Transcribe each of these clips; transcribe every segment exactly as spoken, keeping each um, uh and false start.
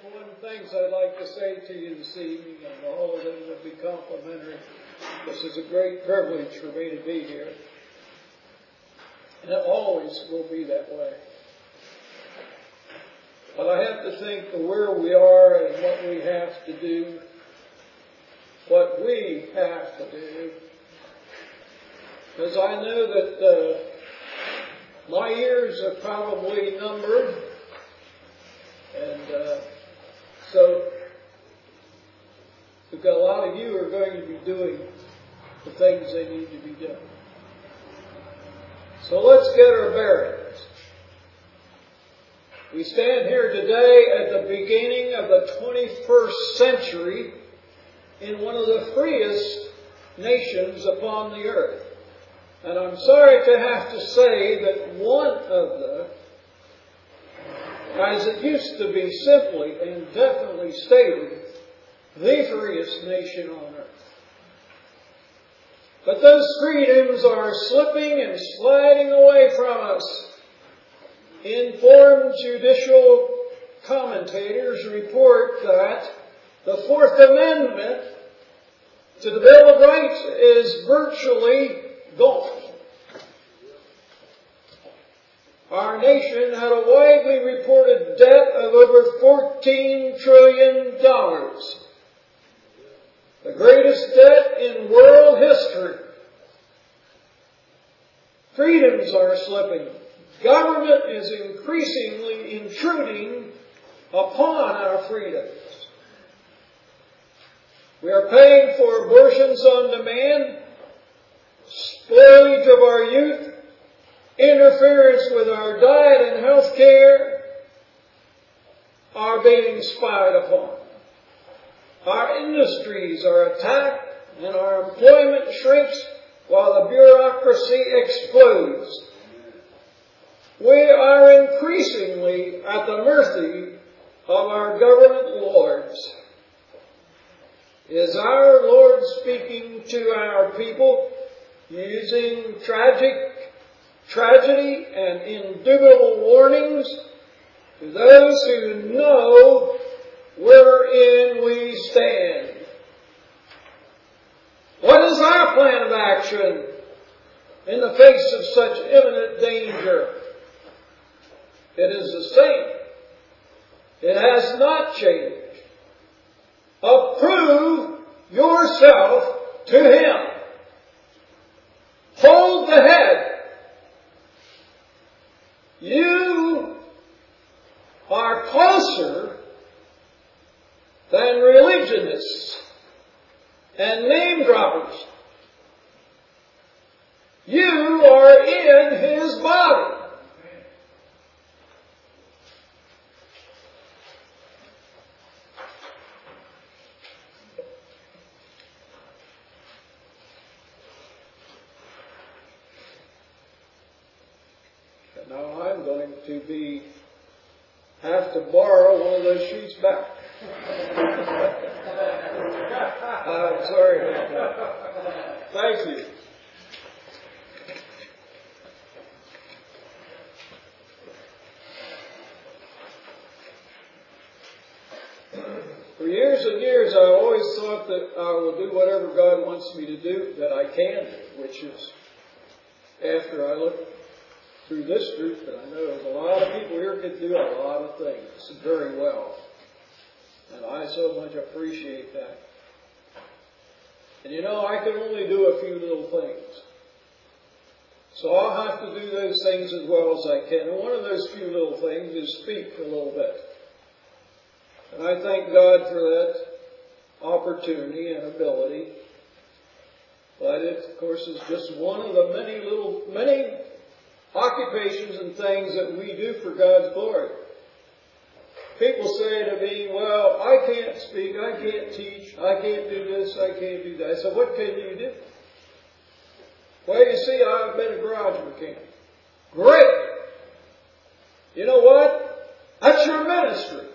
one things I'd like to say to you this evening, and all of them will be complimentary. This is a great privilege for me to be here. And it always will be that way. But I have to think of where we are and what we have to do. What we have to do. Because I know that uh, my years are probably numbered. And uh, so we've got a lot of you who are going to be doing the things they need to be done. So let's get our bearings. We stand here today at the beginning of the twenty-first century in one of the freest nations upon the earth. And I'm sorry to have to say that one of the, as it used to be simply and definitely stated, the freest nation on earth. But those freedoms are slipping and sliding away from us. Informed judicial commentators report that the Fourth Amendment to the Bill of Rights is virtually gone. Our nation had a widely reported debt of over fourteen trillion dollars. The greatest debt in world history. Freedoms are slipping. Government is increasingly intruding upon our freedoms. We are paying for abortions on demand, spoilage of our youth, interference with our diet and health care are being spied upon. Our industries are attacked and our employment shrinks while the bureaucracy explodes. We are increasingly at the mercy of our government lords. Is our Lord speaking to our people using tragic tragedy and indubitable warnings to those who know wherein we stand? What is our plan of action in the face of such imminent danger? It is the same. It has not changed. Approve yourself to Him. Hold the head. You are closer than religionists and name droppers. You are in His body. And now I'm going to be have to borrow one of those sheets back. I'm sorry about that. Thank you. For years and years, I always thought that I will do whatever God wants me to do, that I can do, which is, after I look through this group, that I know there's a lot of people here can do a lot of things very well. And I so much appreciate that. And you know, I can only do a few little things. So I'll have to do those things as well as I can. And one of those few little things is speak a little bit. And I thank God for that opportunity and ability. But it, of course, is just one of the many little, many occupations and things that we do for God's glory. People say to me, well, I can't speak, I can't teach, I can't do this, I can't do that. I said, what can you do? Well, you see, I've been a garage mechanic. Great! You know what? That's your ministry.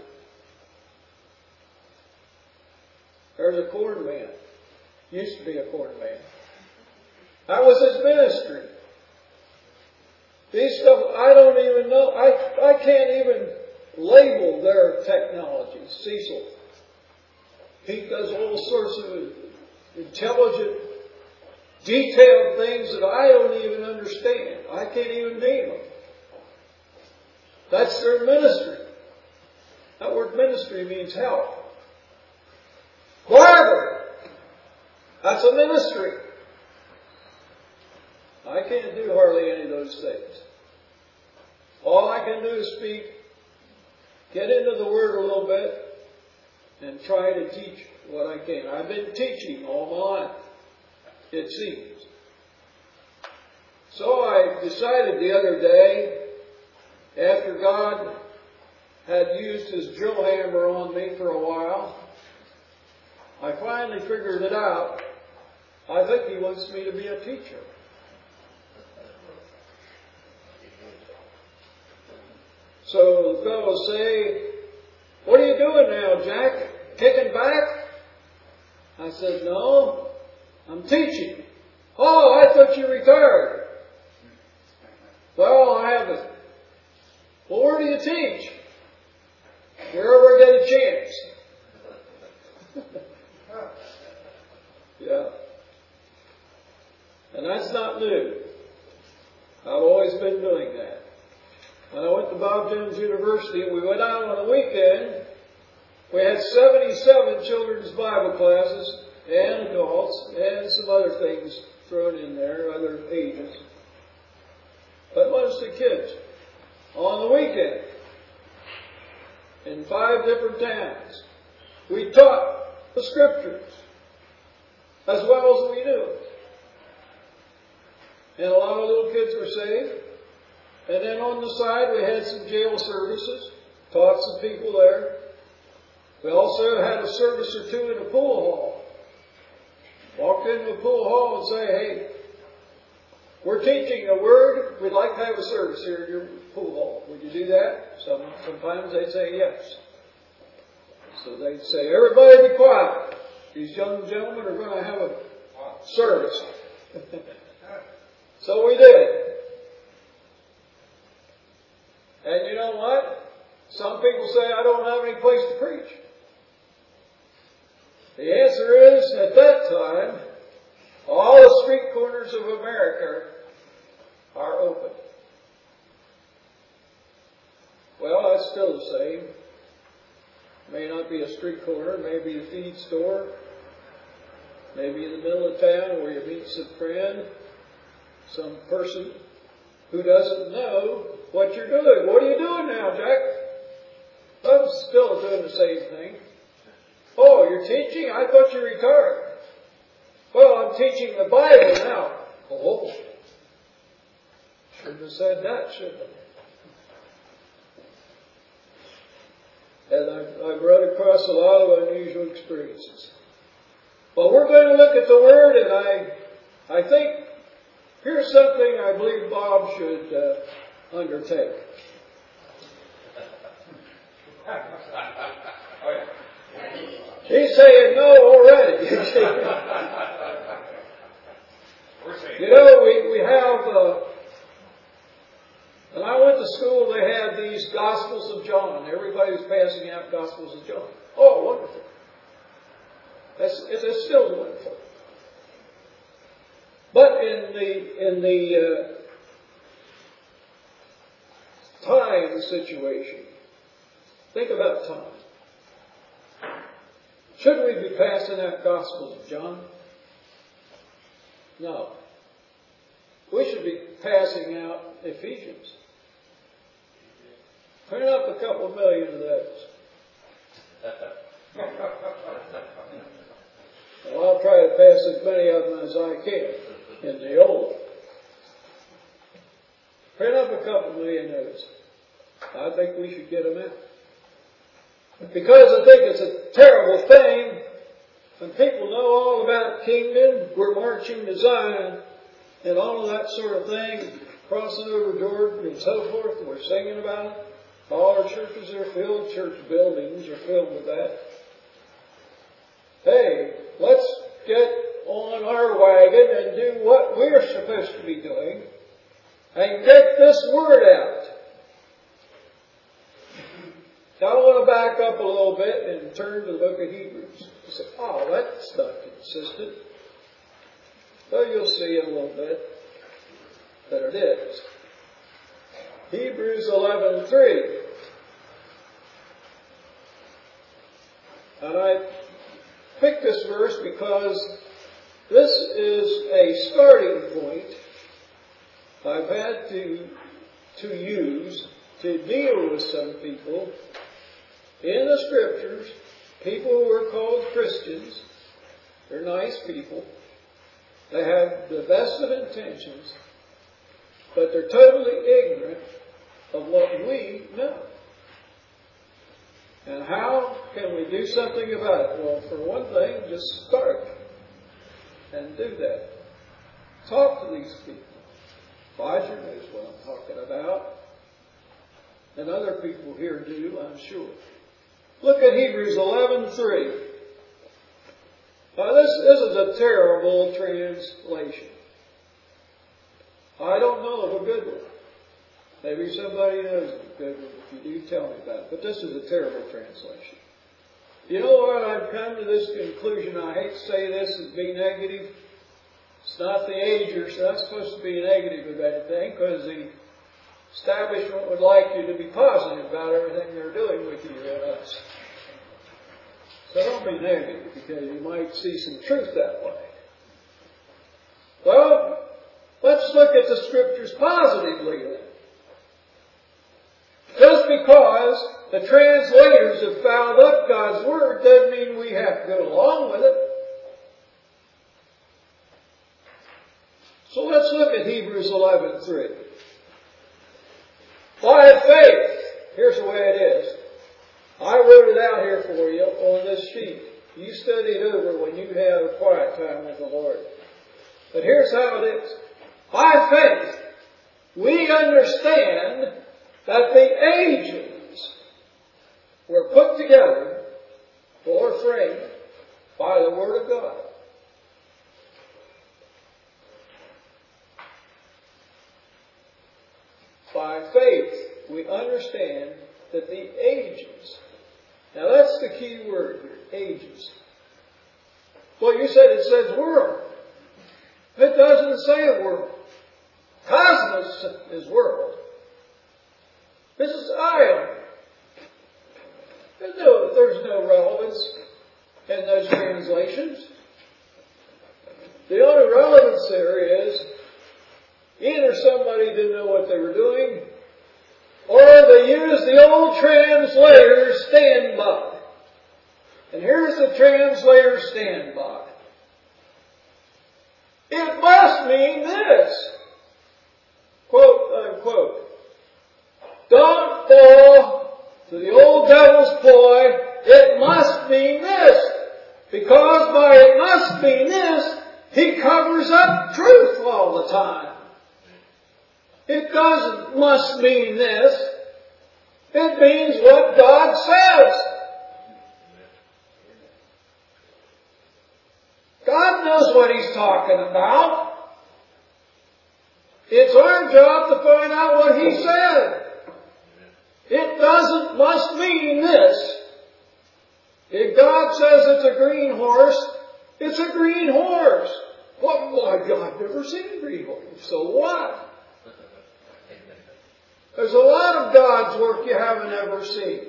There's a corn man. Used to be a corn man. That was his ministry. These stuff, I don't even know. I, I can't even label their technology. Cecil. He does all sorts of intelligent, detailed things that I don't even understand. I can't even name them. That's their ministry. That word ministry means help. Whatever. That's a ministry. I can't do hardly any of those things. All I can do is speak, get into the Word a little bit, and try to teach what I can. I've been teaching all my life, it seems. So I decided the other day, after God had used His drill hammer on me for a while, I finally figured it out. I think He wants me to be a teacher. So the fellows say, "What are you doing now, Jack? Kicking back?" I said, "No, I'm teaching." "Oh, I thought you retired." "Well, I haven't." "Well, where do you teach?" "Wherever I get a chance." Yeah. And that's not new. I've always been doing that. When I went to Bob Jones University, we went out on a weekend. We had seventy-seven children's Bible classes and adults and some other things thrown in there, other ages. But mostly kids. On the weekend. In five different towns. We taught the Scriptures as well as we knew it. And a lot of little kids were saved. And then on the side we had some jail services. Taught some people there. We also had a service or two in a pool hall. Walked into a pool hall and say, "Hey, we're teaching a word. We'd like to have a service here in your pool hall. Would you do that?" Some, sometimes they'd say yes. So they'd say, "Everybody be quiet. These young gentlemen are going to have a service." So we did. And you know what? Some people say, "I don't have any place to preach." The answer is, at that time, all the street corners of America are open. Well, that's still the same. May not be a street corner, maybe a feed store, maybe in the middle of town where you meet some friend, some person who doesn't know what you're doing. "What are you doing now, Jack?" "I'm still doing the same thing." "Oh, you're teaching? I thought you retired." "Well, I'm teaching the Bible now." "Oh, shouldn't have said that, shouldn't I?" And I've, I've run across a lot of unusual experiences. Well, we're going to look at the Word, and I, I think here's something I believe Bob should uh, undertake. He's saying no already. You know, we, we have, uh, when I went to school, they had these Gospels of John. Everybody was passing out Gospels of John. Oh, wonderful. That's, it's still wonderful. But in the, in the uh, time situation, think about time. Should we be passing out Gospels of John? No. We should be passing out Ephesians. Print up a couple million of those. Well, I'll try to pass as many of them as I can in the old. Print up a couple million of those. I think we should get them out. Because I think it's a terrible thing when people know all about kingdom, we're marching to Zion, and all of that sort of thing, crossing over Jordan and so forth, and we're singing about it. All our churches are filled, church buildings are filled with that. Hey, let's get on our wagon and do what we're supposed to be doing and get this word out. Now I want to back up a little bit and turn to the book of Hebrews. You say, oh, that's not consistent. Well, you'll see in a little bit that it is. Hebrews eleven three. And I picked this verse because this is a starting point I've had to, to use to deal with some people in the Scriptures, people who are called Christians. They're nice people. They have the best of intentions, but they're totally ignorant of what we know. And how can we do something about it? Well, for one thing, just start and do that. Talk to these people. Roger knows what I'm talking about. And other people here do, I'm sure. Look at Hebrews eleven three. Now this, this is a terrible translation. I don't know of a good one. Maybe somebody knows of a good one. If you do, tell me about it. But this is a terrible translation. You know what? I've come to this conclusion. I hate to say this and be negative. It's not the agers. It's not supposed to be negative about anything, because the establishment would like you to be positive about everything they're doing with you and us. So don't be negative, because you might see some truth that way. Well, let's look at the Scriptures positively then. Just because the translators have fouled up God's Word doesn't mean we have to go along with it. So let's look at Hebrews eleven three. By faith, here's the way it is. I wrote it out here for you on this sheet. You study it over when you have a quiet time with the Lord. But here's how it is. By faith, we understand that the ages were put together or framed by the Word of God. By faith, we understand that the ages, now that's the key word here, ages. Well, you said it says world. It doesn't say world. Cosmos is world. This is ion. There's no, there's no relevance in those translations. The only relevance there is either somebody didn't know what they were doing, or they used the old translator's standby. And here's the translator's standby. It must mean this. Quote, unquote. Don't fall to the old devil's ploy. It must mean this. Because by it must mean this, he covers up truth all the time. It doesn't must mean this. It means what God says. God knows what He's talking about. It's our job to find out what He said. It doesn't must mean this. If God says it's a green horse, it's a green horse. Well, well I've never seen a green horse. So what? There's a lot of God's work you haven't ever seen.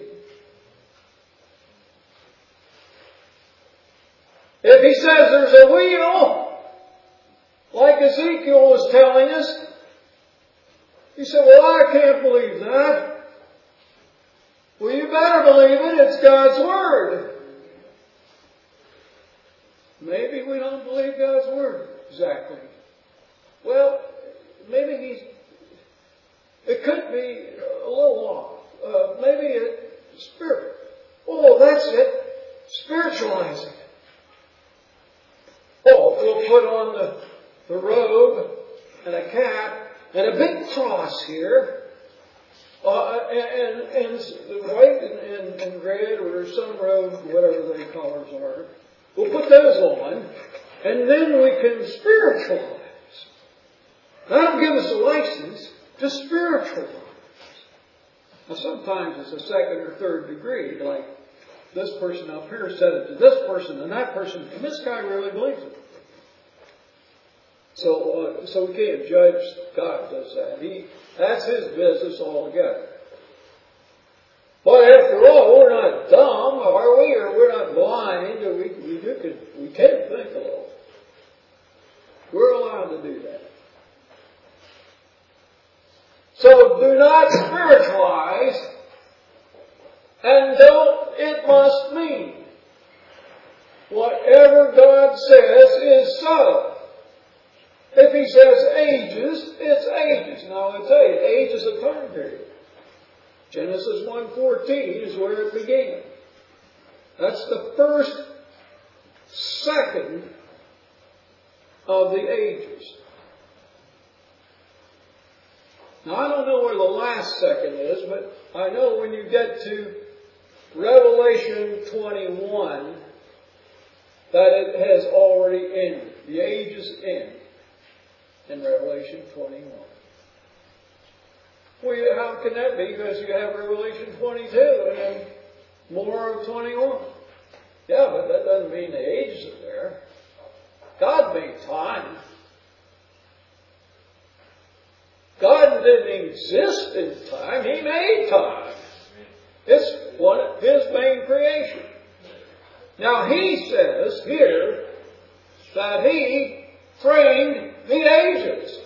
If He says there's a wheel, like Ezekiel was telling us, you say, well, I can't believe that. Well, you better believe it. It's God's Word. Maybe we don't believe God's Word exactly. Well, maybe He's It could be a little off. Uh, maybe a spirit. Oh, that's it. Spiritualizing. Oh, we'll put on the, the robe and a cap and a big cross here. Uh, and, and, and white and, and, and red or some robe, whatever the colors are. We'll put those on. And then we can spiritualize. That'll give us a license to spiritualize. Now sometimes it's a second or third degree, like this person up here said it to this person and that person, and this guy really believes it. So, uh, so we can't judge. God does that. He, that's His business altogether. But after all, we're not dumb, are we? Or we're not blind. Or we, we, do, we can think a little. We're allowed to do that. So do not spiritualize, and don't, it must mean. Whatever God says is so. If He says ages, it's ages. Now it's age. Age is a time period. Genesis one fourteen is where it began. That's the first second of the ages. Now I don't know where the last second is, but I know when you get to Revelation twenty-one that it has already ended. The ages end in Revelation twenty-one. Well, how can that be? Because you have Revelation twenty-two and then more of twenty-one. Yeah, but that doesn't mean the ages are there. God made time. God didn't exist in time. He made time. It's one of His main creation. Now He says here that He framed the ages.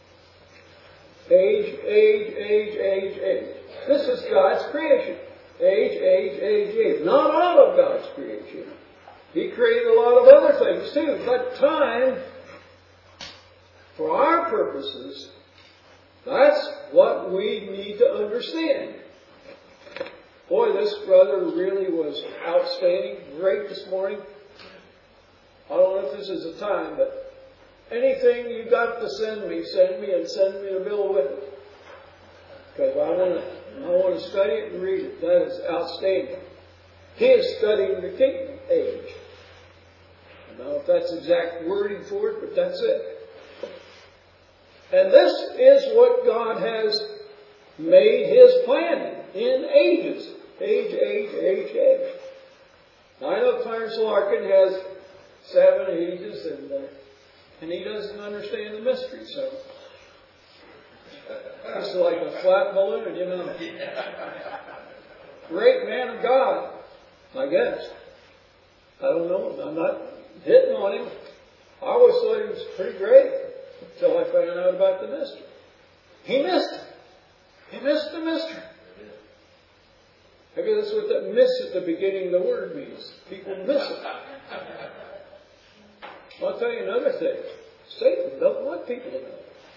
Age, age, age, age, age. This is God's creation. Age, age, age, age. Not all of God's creation. He created a lot of other things too. But time, for our purposes, that's what we need to understand. Boy, this brother really was outstanding. Great this morning. I don't know if this is the time, but anything you got to send me, send me and send me the bill with it. Because I want to I want to study it and read it. That is outstanding. He is studying the kingdom age. I don't know if that's exact wording for it, but that's it. And this is what God has made His plan in ages. Age, age, age, age. Now, I know Clarence Larkin has seven ages and, uh, and he doesn't understand the mystery, so it's like a flat balloon, you know. Great man of God, I guess. I don't know. I'm not hitting on him. I always thought he was pretty great until I found out about the mystery. He missed it. He missed the mystery. Maybe that's what that miss at the beginning of the word means. People miss it. I'll tell you another thing. Satan doesn't want people to know.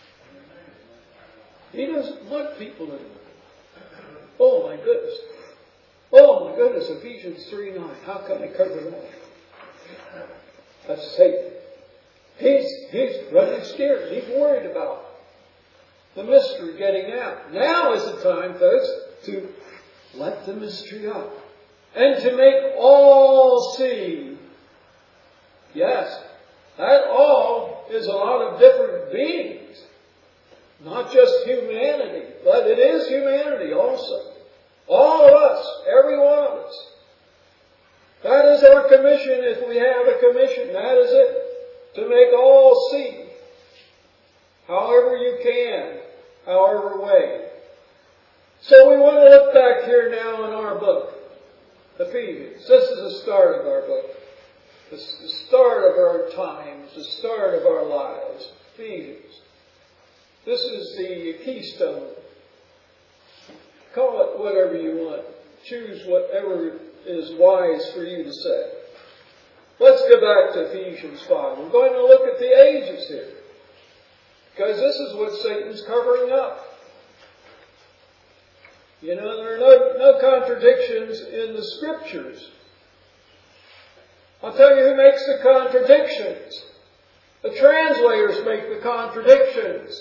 He doesn't want people to know. Oh my goodness. Oh my goodness, Ephesians three nine. How can I cover that? That's Satan. He's, he's running scared. He's worried about the mystery getting out. Now is the time, folks, to let the mystery out. And to make all see. Yes, that all is a lot of different beings. Not just humanity, but it is humanity also. All of us, every one of us. That is our commission if we have a commission. That is it. To make all see. However you can. However way. So we want to look back here now in our book. Ephesians. This is the start of our book. This is the start of our times. The start of our lives. Ephesians. This is the keystone. Call it whatever you want. Choose whatever is wise for you to say. Let's go back to Ephesians five. We're going to look at the ages here. Because this is what Satan's covering up. You know, there are no, no contradictions in the Scriptures. I'll tell you who makes the contradictions. The translators make the contradictions.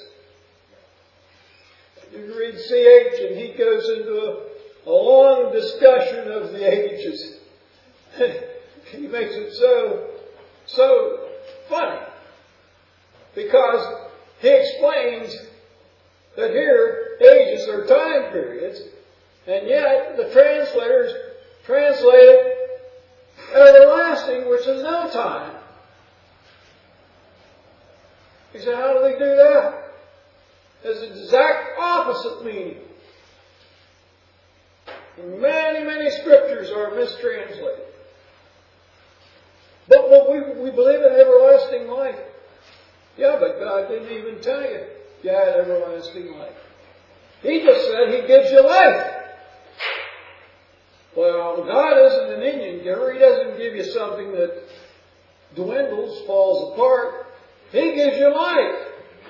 You read C H and he goes into a, a long discussion of the ages. He makes it so, so funny. Because he explains that here, ages are time periods, And yet, the translators translated everlasting, which is no time. He said, how do they do that? It's the exact opposite meaning. Many, many scriptures are mistranslated. But, but we, we believe in everlasting life. Yeah, but God didn't even tell you you had everlasting life. He just said He gives you life. Well, God isn't an Indian giver. He doesn't give you something that dwindles, falls apart. He gives you life.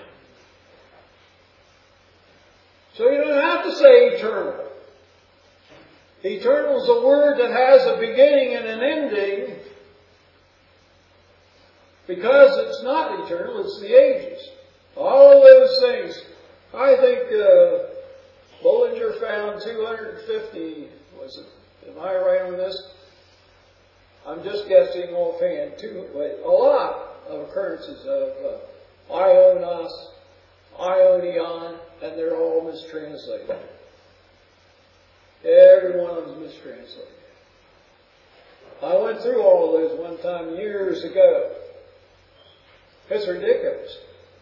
So you don't have to say eternal. Eternal is a word that has a beginning and an ending, because it's not eternal, it's the ages. All those things. I think uh, Bollinger found two hundred fifty, was it? Am I right on this? I'm just guessing offhand. Two, wait, a lot of occurrences of uh, Ionos, Ionion, and they're all mistranslated. Every one of them is mistranslated. I went through all of those one time years ago. It's ridiculous.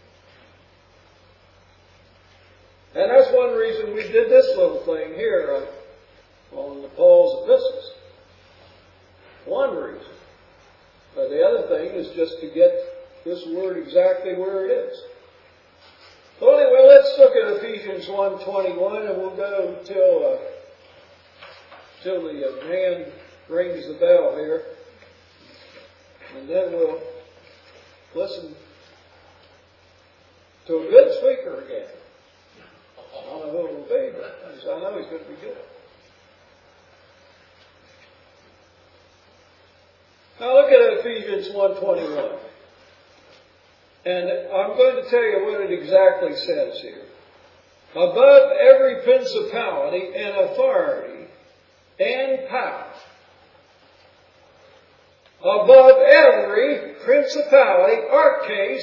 And that's one reason we did this little thing here uh, on the Paul's epistles. One reason. But the other thing is just to get this word exactly where it is. So anyway, let's look at Ephesians one twenty-one, and we'll go till uh, till the uh, man rings the bell here, and then we'll listen to a good speaker again. I don't know who it will be, but I know he's going to be good. Now look at Ephesians one twenty-one. And I'm going to tell you what it exactly says here. Above every principality and authority and power. Above every principality, arches,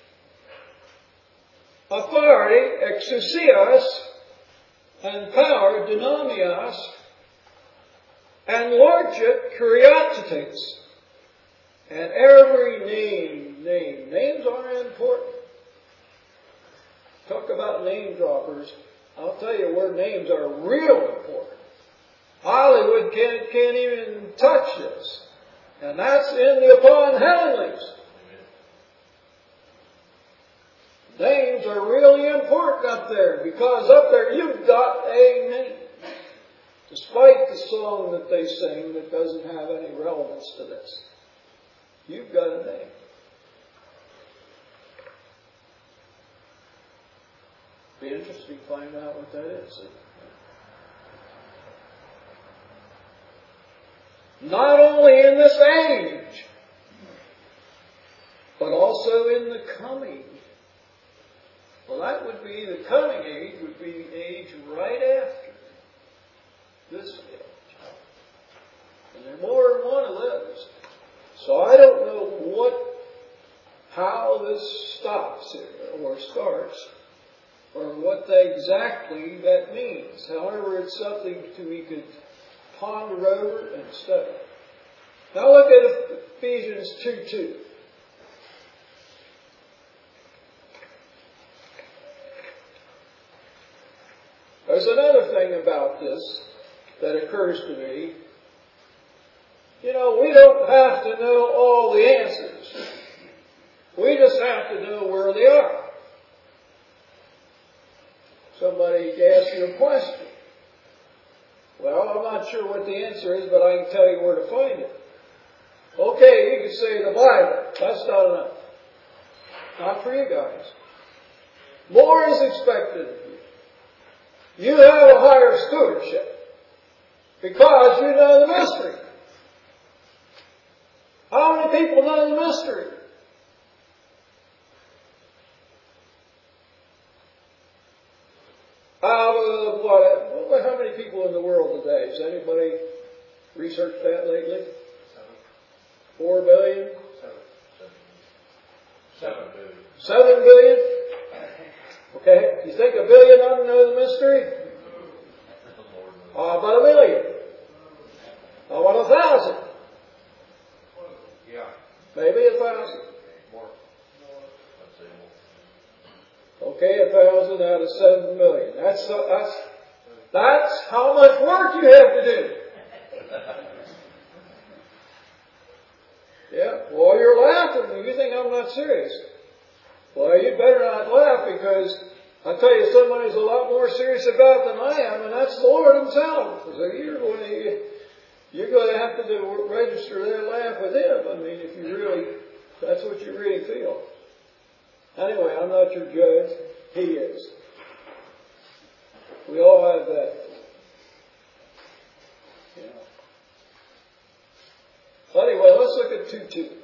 authority, exousios, and power, dunamis, and lordship, kuriates. And every name, name. Names are important. Talk about name droppers. I'll tell you where names are real important. Hollywood can't, can't even touch this. And that's in the upon heavenlies. Names are really important up there, because up there you've got a name. Despite the song that they sing that doesn't have any relevance to this. You've got a name. Be interesting to find out what that is. Not only in this age, but also in the coming. Well, that would be, the coming age would be the age right after this age. And there are more than one of those. So I don't know what, how this stops or starts, or what they exactly that means. However, it's something to we could ponder over and study. Now look at Ephesians two two. There's another thing about this that occurs to me. You know, we don't have to know all the answers. We just have to know where they are. Somebody asks you a question. Well, I'm not sure what the answer is, but I can tell you where to find it. Okay, you can say the Bible. That's not enough. Not for you guys. More is expected of you. You have a higher stewardship because you know the mystery. How many people know the mystery? Uh, what, how many people in the world today? Has anybody researched that lately? Seven. Four billion? Seven. Seven billion. Seven billion? Okay. You think a billion ought to know the mystery? How about a million? How about a thousand? Yeah. Maybe a thousand. Okay, a thousand out of seven million. That's that's that's how much work you have to do. Yeah. Well, you're laughing. You think I'm not serious? Well, you better not laugh, because I tell you, someone who's a lot more serious about it than I am, and that's the Lord Himself. So you're going to you're going to have to do, register that laugh with Him. I mean, if you really, that's what you really feel. Anyway, I'm not your judge. He is. We all have that. You know. So anyway, let's look at two two.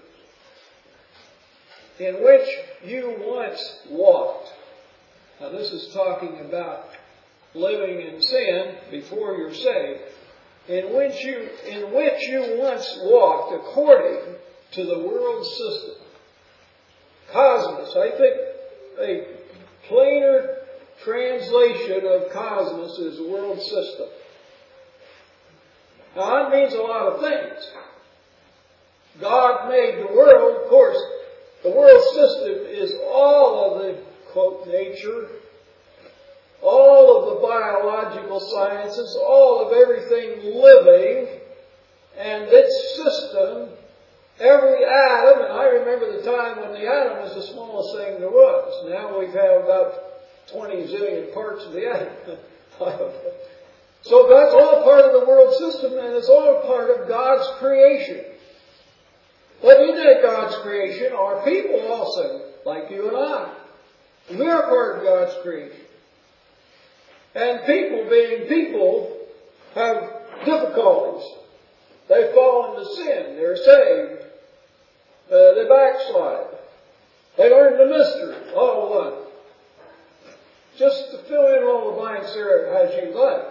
In which you once walked. Now this is talking about living in sin before you're saved. In which you, in which you once walked according to the world system. Cosmos. I think a plainer translation of cosmos is world system. Now that means a lot of things. God made the world, of course. The world system is all of the, quote, nature, all of the biological sciences, all of everything living, and its system, every atom. And I remember the time when the atom was the smallest thing there was. Now we've had about twenty zillion parts of the atom. So that's all part of the world system, and it's all part of God's creation. But in that God's creation are people also, like you and I. We are part of God's creation. And people, being people, have difficulties. They fall into sin. They're saved. Uh, they backslide. They learn the mystery. All one. Just to fill in all the blanks there as you like.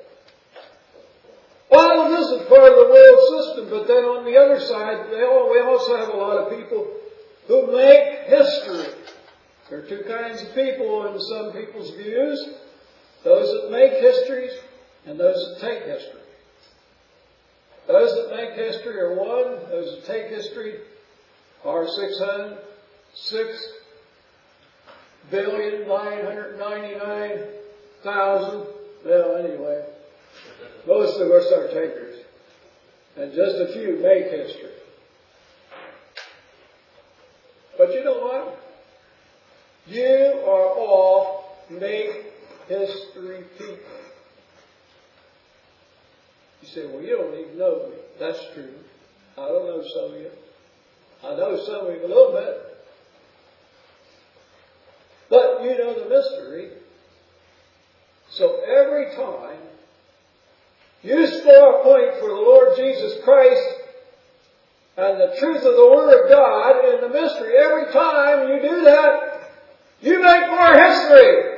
All of this is part of the world system, but then on the other side, they all, we also have a lot of people who make history. There are two kinds of people in some people's views. Those that make histories and those that take history. Those that make history are one. Those that take history are six hundred six billion nine hundred ninety-nine thousand. Well, anyway. Most of us are takers. And just a few make history. But you know what? You are all make history people. You say, well, you don't even know me. That's true. I don't know some of you. I know some of you a little bit. But you know the mystery. So every time you score a point for the Lord Jesus Christ and the truth of the Word of God and the mystery, every time you do that, you make more history.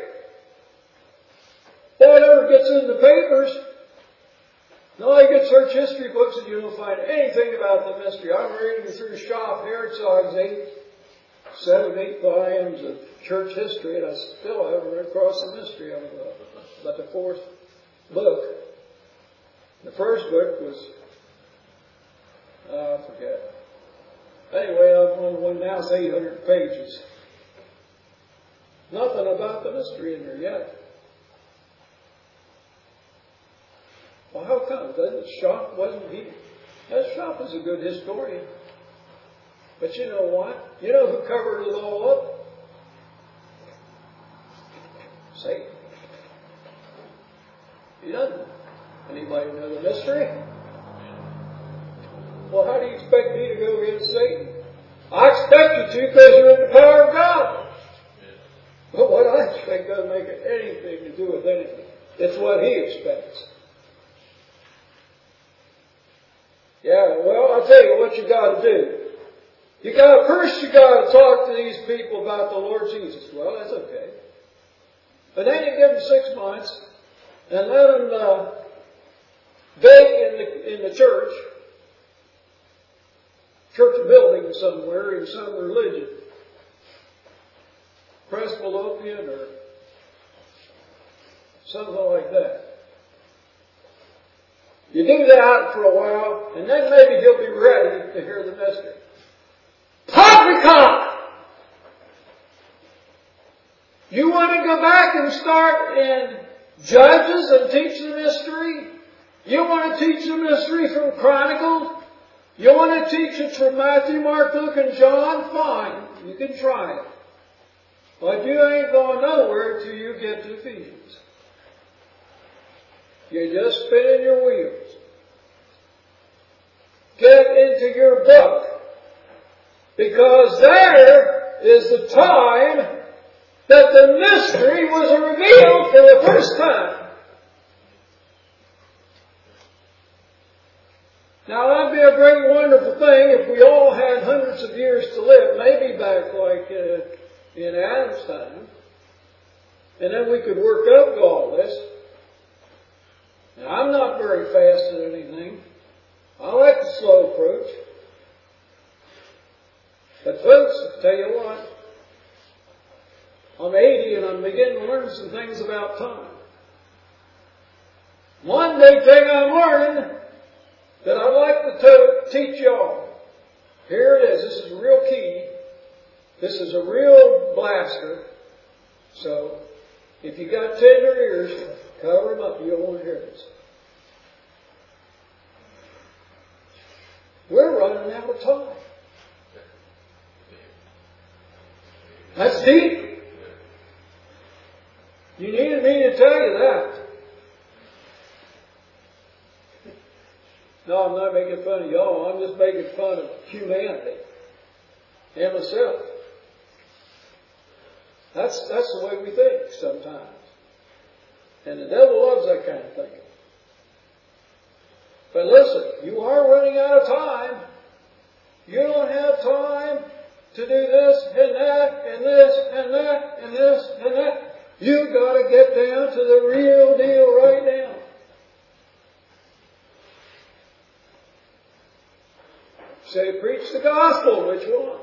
That ever gets in the papers. No, you get search history books and you don't find anything about the mystery. I'm reading through Schaff Herzog's eight, seven, eight volumes of church history, and I still haven't run across the mystery of it. But the fourth book, the first book was, uh, I forget. Anyway, I'm on one now, it's eight hundred pages. Nothing about the mystery in there yet. Well, how come? Doesn't Schaff, wasn't he? That Schaff is a good historian. But you know what? You know who covered it all up? Satan. He doesn't. Anybody know the mystery? Well, how do you expect me to go against Satan? I expect you to because you're in the power of God. But what I expect doesn't make anything to do with anything. It's what He expects. Yeah, well, I'll tell you what you got to do. You got first you got to talk to these people about the Lord Jesus. Well, that's okay. But then you give them six months and let them uh, bake in the in the church, church building somewhere in some religion, Presbyterian or something like that. You do that for a while, and then maybe he'll be ready to hear the mystery. Poppycock! You want to go back and start in Judges and teach the mystery? You want to teach the mystery from Chronicles? You want to teach it from Matthew, Mark, Luke, and John? Fine. You can try it. But you ain't going nowhere till you get to Ephesians. You're just spinning your wheels. Get into your book. Because there is the time that the mystery was revealed for the first time. Now that'd be a great wonderful thing if we all had hundreds of years to live, maybe back like uh, in Adam's time. And then we could work up all this. Now I'm not very fast at anything. I like the slow approach. But folks, I'll tell you what, I'm eighty and I'm beginning to learn some things about time. One big thing I'm learning that I'd like to teach y'all. Here it is. This is a real key. This is a real blaster. So, if you got tender ears, cover them up. You don't want to hear this. We're running out of time. That's deep. You needed me to tell you that. No, I'm not making fun of y'all. I'm just making fun of humanity and myself. That's, that's the way we think sometimes. And the devil loves that kind of thinking. But listen, you are running out of time. You don't have time to do this and that and this and that and this and that. You've got to get down to the real deal right now. Say, preach the gospel. Which one?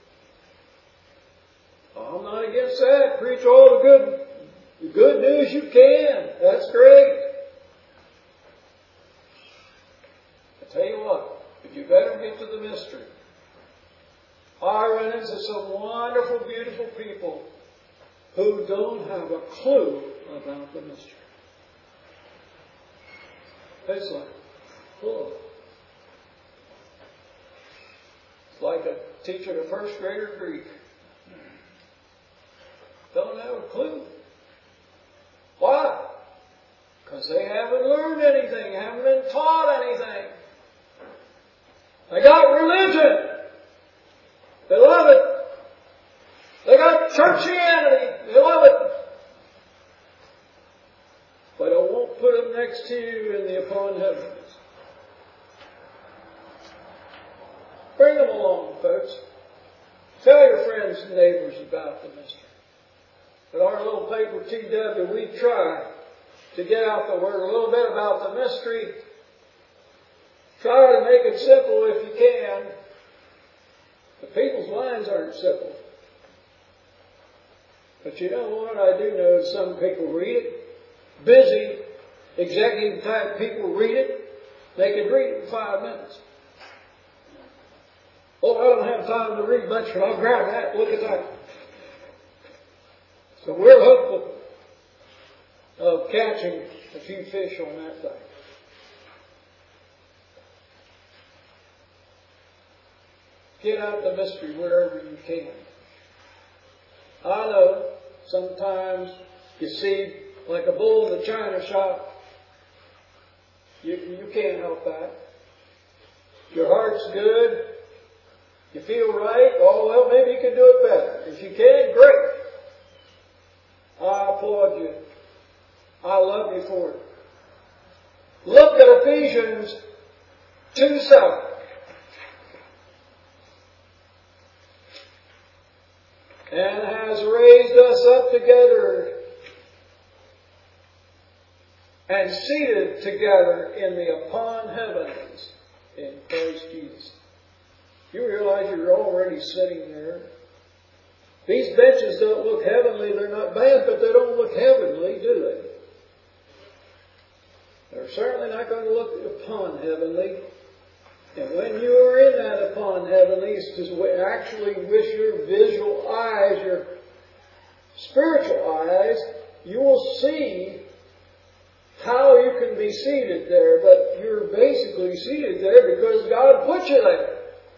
I'm not against that. Preach all the good, the good news you can. That's great. I tell you what, but you better get to the mystery. I run into some wonderful, beautiful people who don't have a clue about the mystery. It's like, cool. It's like a teacher to first grader Greek. Don't have a clue. Why? Because they haven't learned anything, haven't been taught anything. They got religion. They love it. They got churchianity. They love it. But I won't put them next to you in the upon heavens. Bring them along, folks. Tell your friends and neighbors about the mystery. At our little paper T W, we try to get out the word a little bit about the mystery. Try to make it simple if you can. But people's minds aren't simple. But you know what? I do know some people read it. Busy, executive type people read it. They can read it in five minutes. Oh, I don't have time to read much, but I'll grab that. Look at that. So we're hopeful of catching a few fish on that thing. Get out the mystery wherever you can. I know sometimes you see like a bull in the china shop. You, you can't help that. Your heart's good. You feel right. Oh, well, maybe you can do it better. If you can, great. I applaud you. I love you for it. Look at Ephesians two seven. And has raised us up together and seated together in the upon heavens in Christ Jesus. You realize you're already sitting there. These benches don't look heavenly. They're not bad, but they don't look heavenly, do They're certainly not going to look upon heavenly. And when you are in that upon heavenly, it's to actually with your visual eyes, your spiritual eyes, you will see how you can be seated there. But you're basically seated there because God put you there.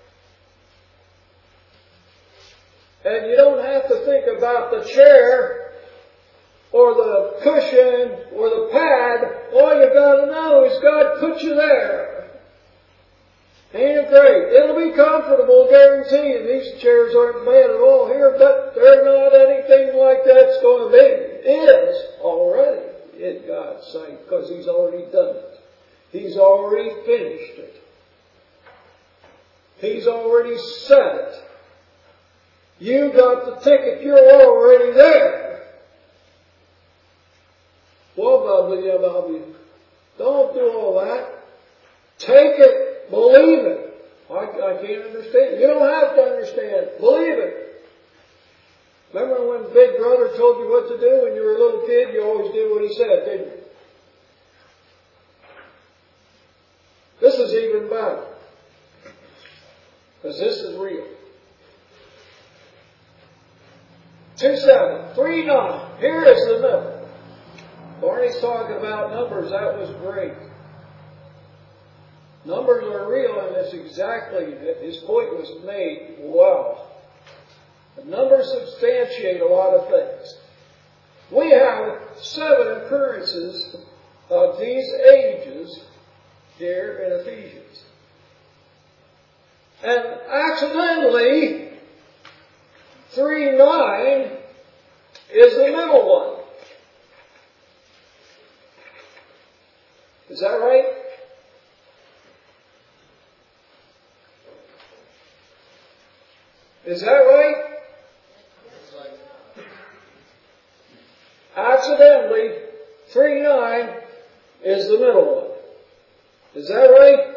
And you don't have to think about the chair or the cushion or the pad. All you've got to know is God put you there. Ain't it great? It'll be comfortable, guarantee you. These chairs aren't bad at all here, but they're not anything like that's going to be. It is already in God's sight because He's already done it. He's already finished it. He's already said it. You got the ticket. You're already there. Well, bubbly, yeah, bubbly. Don't do all that. Take it. Believe it. I, I can't understand. You don't have to understand. Believe it. Remember when Big Brother told you what to do when you were a little kid? You always did what he said, didn't you? This is even better. Because this is real. two seven, three nine. Here is the number. Barney's talking about numbers. That was great. Numbers are real, and it's exactly, his point was made well. The numbers substantiate a lot of things. We have seven occurrences of these ages here in Ephesians. And accidentally, three nine is the middle one. Is that right? Is that right? Accidentally, three nine is the middle one. Is that right?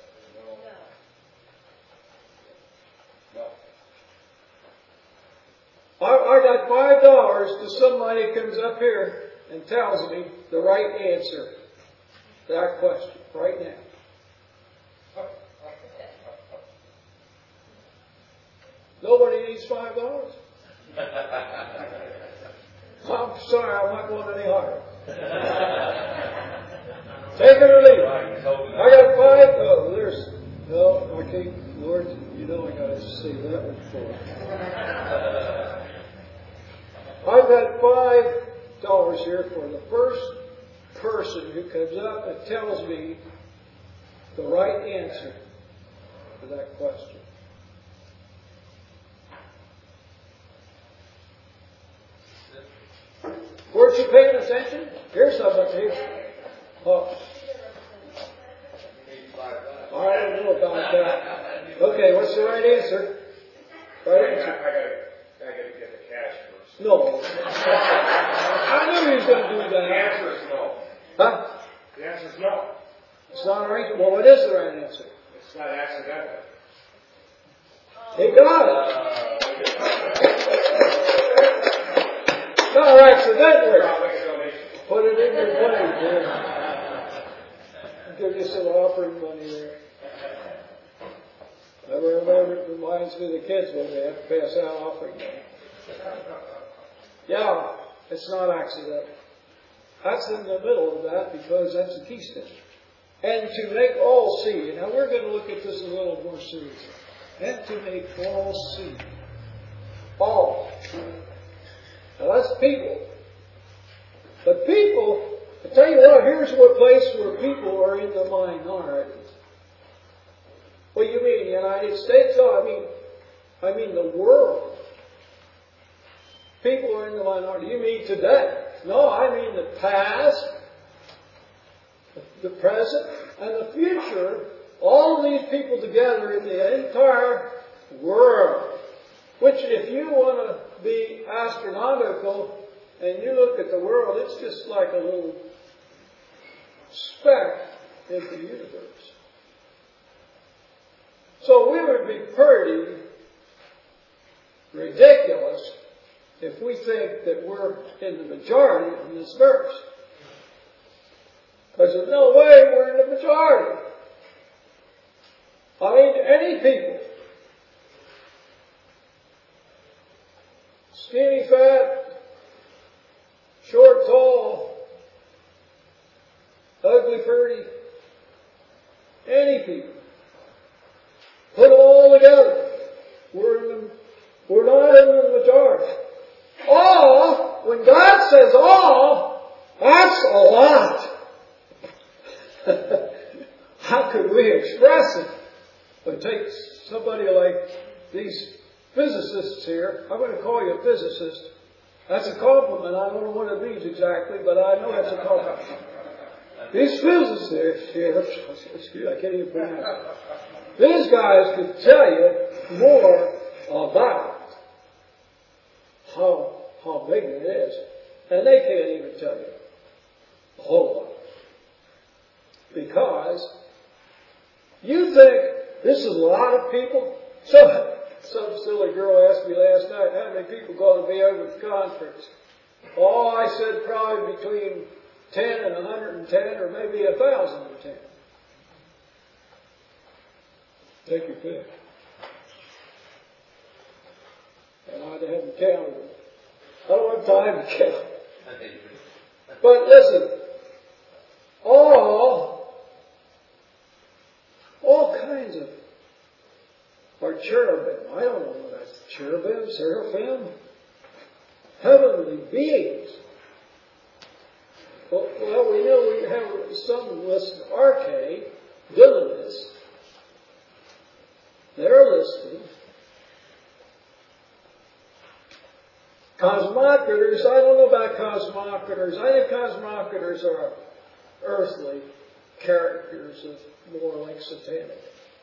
I, I got five dollars to somebody who comes up here and tells me the right answer to that question right now. Nobody needs five dollars. I'm sorry, I'm not going any higher. Take it or leave it. I got five. Oh, there's no. Okay, Lord, you know I got to say that one for. I've got five dollars here for the first person who comes up and tells me the right answer to that question. Weren't you paying attention? Here's somebody. Oh. I don't know about that. Okay, what's the right answer? Right answer. I gotta, I gotta get the cash first. No. I knew he was going to do that. The answer is no. Huh? The answer is no. It's not right. Well, what is the right answer? It's not accidental. He got it. Not accidentally. Put it in your plate there. Give you some offering money there. I remember it reminds me of the kids when they have to pass out offering money. Yeah, it's not accidental. That's in the middle of that because that's the keystone. And to make all see. Now we're going to look at this a little more seriously. And to make all see. All. Now that's people. But people, I tell you what, here's what place where people are in the minority. What do you mean, the United States? No, I mean, I mean the world. People are in the minority. You mean today? No, I mean the past, the present, and the future. All of these people together in the entire world. Which, if you want to be astronomical and you look at the world, it's just like a little speck in the universe. So we would be pretty ridiculous if we think that we're in the majority in this verse. I said, no way, we're in the majority. I mean, any people. Skinny, fat, short, tall, ugly, pretty, any people. Put them all together. We're, in the, we're not in the majority. All, when God says all, that's a lot. How could we express it? But take somebody like these physicists here. I'm going to call you a physicist. That's a compliment. I don't know what it means exactly, but I know it's a compliment. These physicists here, excuse me, I can't even pronounce it. These guys could tell you more about how, how big it is. And they can't even tell you a whole lot. Because you think this is a lot of people. So, some silly girl asked me last night, how many people going to be over at the conference? Oh, I said probably between ten and one hundred ten, or maybe a thousand and ten. Take your pick. And I haven't counted them. I don't have time to count. But listen, all, all kinds of, or cherubim. I don't know what that's. Cherubim, seraphim, heavenly beings. Well, well, we know we have some listed. Arche, Didymus. They're listed. Cosmocrators, I don't know about cosmocrators. I think cosmocrators are earthly characters of more like satanic.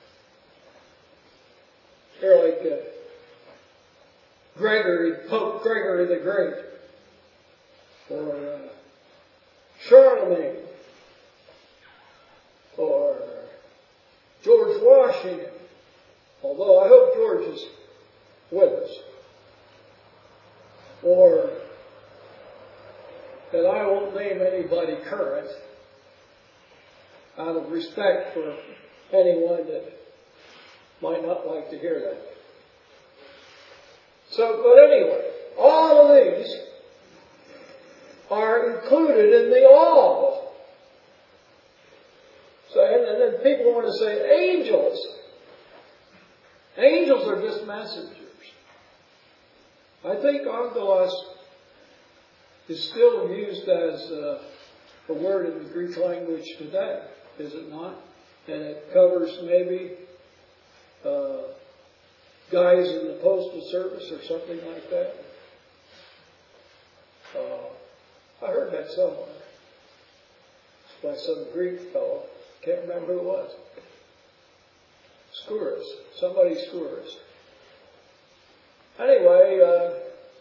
They're like uh, Gregory, Pope Gregory the Great, or uh, Charlemagne, or George Washington. Although I hope George is with us. Or, and I won't name anybody current, out of respect for anyone that might not like to hear that. So, but anyway, all of these are included in the all. So, and, and then people want to say angels. Angels are just messengers. I think angelos is still used as a, a word in the Greek language today, is it not? And it covers maybe uh, guys in the postal service or something like that. Uh, I heard that somewhere. It's by some Greek fellow. Can't remember who it was. Skouras. Somebody Skouras. Anyway, uh,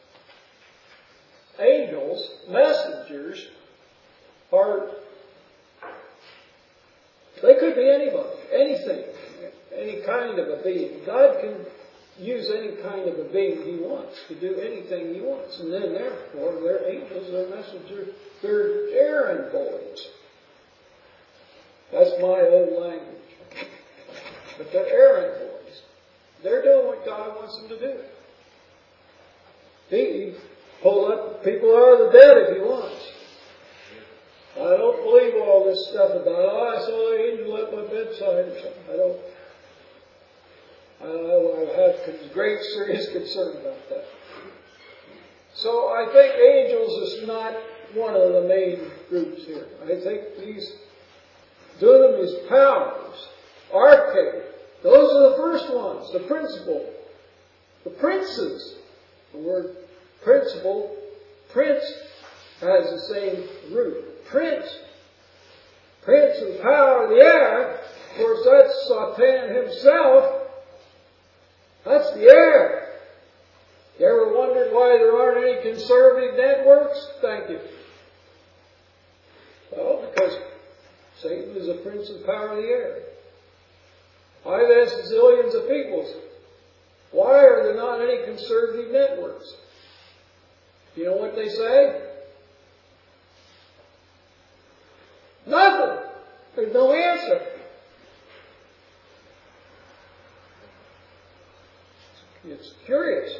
angels, messengers, are, they could be anybody, anything, any kind of a being. God can use any kind of a being He wants to do anything He wants. And then therefore, they're angels, they're messengers, they're errand boys. That's my old language. But they're errand boys. They're doing what God wants them to do. He pull up people out of the dead if He wants. I don't believe all this stuff about, oh, I saw the angel at my bedside or something. I don't. I, I have great serious concern about that. So I think angels is not one of the main groups here. I think these dunamis powers, arche, those are the first ones, the principal, the princes. The word principal, prince, has the same root. Prince. Prince of the power of the air. Of course, that's Satan himself. That's the air. You ever wondered why there aren't any conservative networks? Thank you. Well, because Satan is a prince of the power of the air. I've asked zillions of people, why are there not any conservative networks? You know what they say? Nothing. It's curious.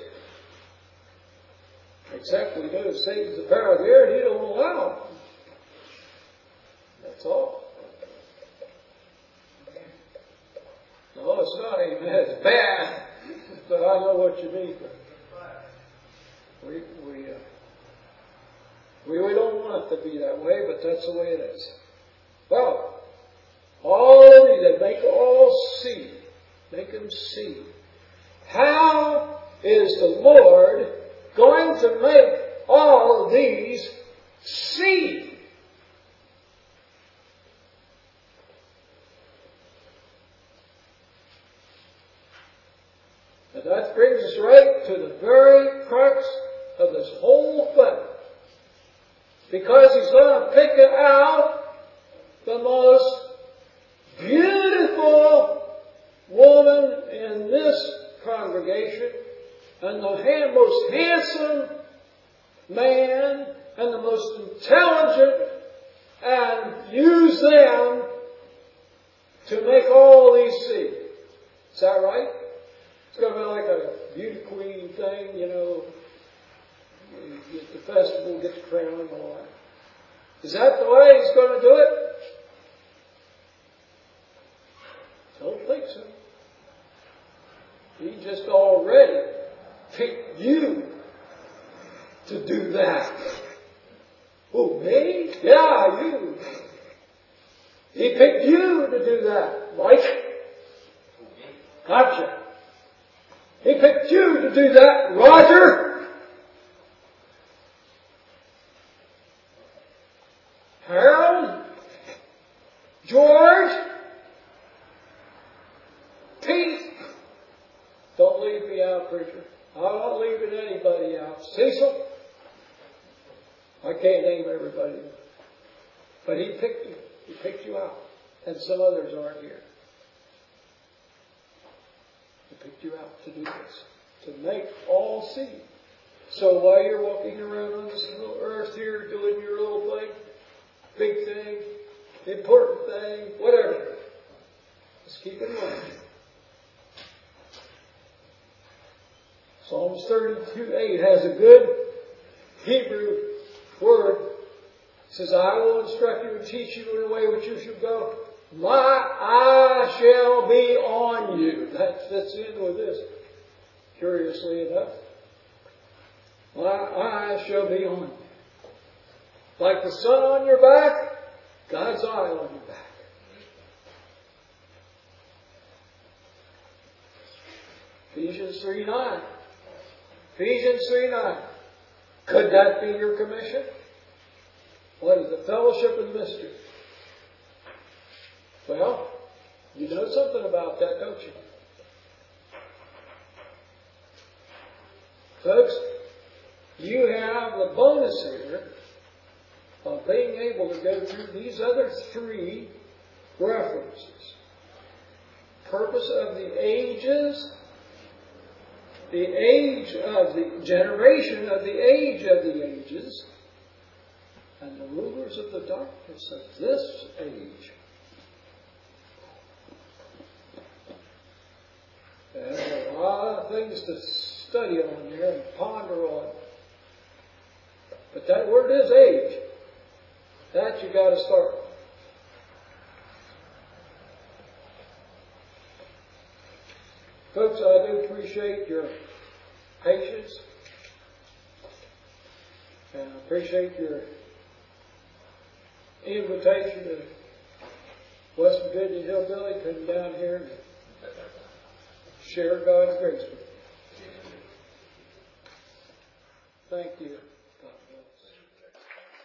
Except we know Satan's the power of the air and he don't allow it. That's all. No, it's not amen. It's bad. But I know what you mean. We, we, uh, we, we don't want it to be that way, but that's the way it is. Well, all of these, they make all see. Make them see. How is the Lord going to make all of these see? And that brings us right to the very crux of this whole thing. Because He's going to pick out the most beautiful woman in this congregation and the most handsome man and the most intelligent and use them to make all these see. Is that right? It's going to be like a beauty queen thing, you know. You get the festival, get the crown and all that. Is that the way He's going to do it? I don't think so. He just already picked you to do that. Oh, me? Yeah, you. He picked you to do that. Mike? Gotcha. He picked you to do that, Roger. Harold? George? Pete? Don't leave me out, preacher. I'm not leaving anybody out. Cecil? I can't name everybody. But he picked you. He picked you out. And some others aren't here. He picked you out to do this. To make all see. So while you're walking around on this little earth here, doing your little thing, big thing, important thing, whatever, just keep in mind. Psalms thirty-two eight has a good Hebrew word. It says, I will instruct you and teach you in the way which you should go. My eye shall be on you. That fits in with this, curiously enough. My eye shall be on you. Like the sun on your back, God's eye on your back. Ephesians three nine. Ephesians three nine. Could that be your commission? What is the fellowship of the mystery? Well, you know something about that, don't you? Folks, you have the bonus here of being able to go through these other three references. Purpose of the ages, the age of the generation of the age of the ages, and the rulers of the darkness of this age. And there are a lot of things to study on there and ponder on. But that word is age. That you got to start. Folks, I do appreciate your patience. And I appreciate your invitation to West Virginia Hillbilly, come down here and share God's grace with you. Thank you.